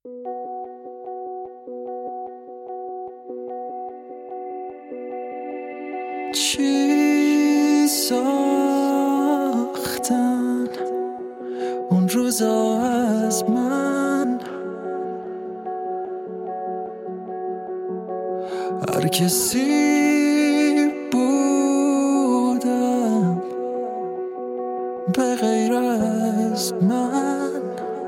چی ساختن اون روزا از من؟ هر کسی بودم به غیر از من.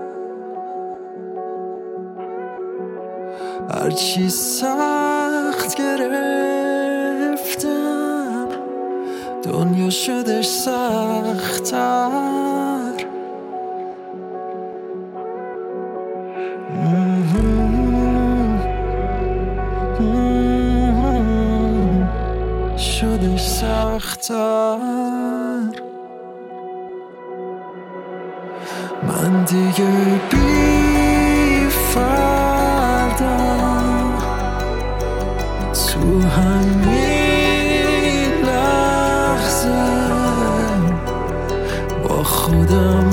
هرچی سخت گرفتم دنیا شدش سخت‌تر. شدش سخت‌تر. من دیگه بی فردم تو همین لحظه با خودم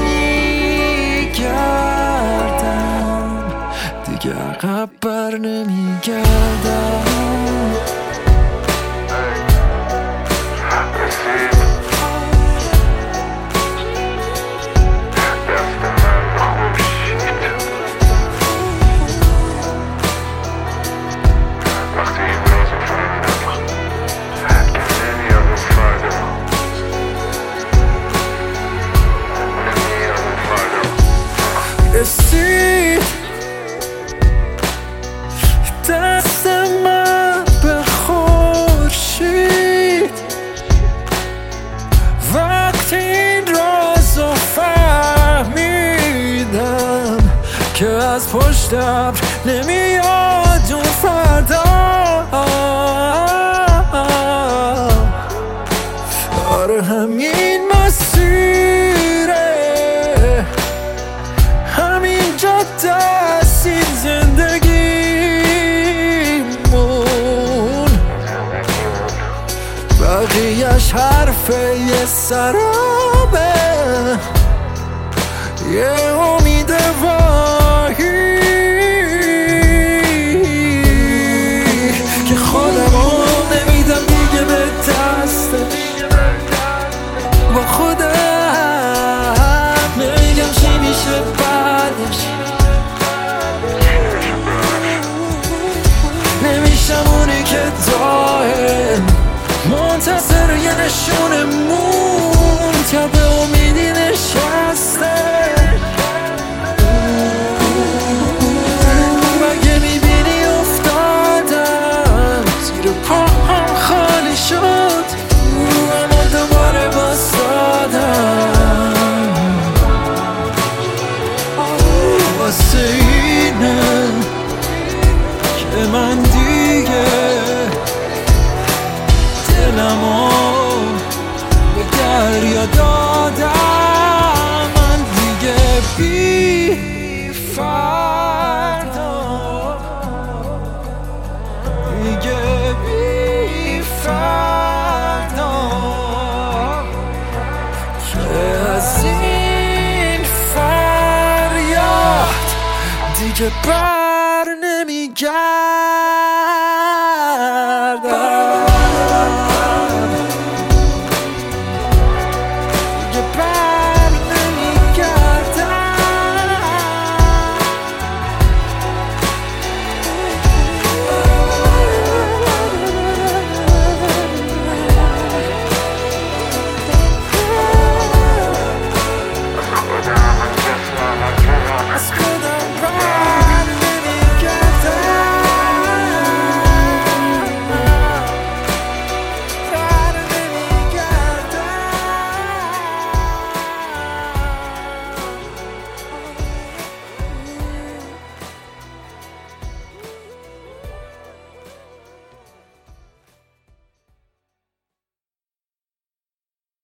میگردم، دیگه عقب بر نمیگردم. رسید دست من به خورشید وقتی این رازو فهمیدم که از پشت ابر نمیاد اون فردا. آره همین مسیره، همین جاده است این زندگیمون، بقیه‌اش حرف یه سرابه، یه امید واهی که خودمو نمیدم دیگه به دست با خودم نمیگم چی میشه بعدش. نمیشم اونی که دائم منتظر یه نشونه مون تا به امیدی نشسته. مگه میبینی افتادم زیر پاهم خالی شد، اما دوباره بایستادم واسه اینه که من دیگه دلمو به دریا دادم. من دیگه بی فردا، دیگه بی فردا، که از این فریاد دیگه بر نمیگرد.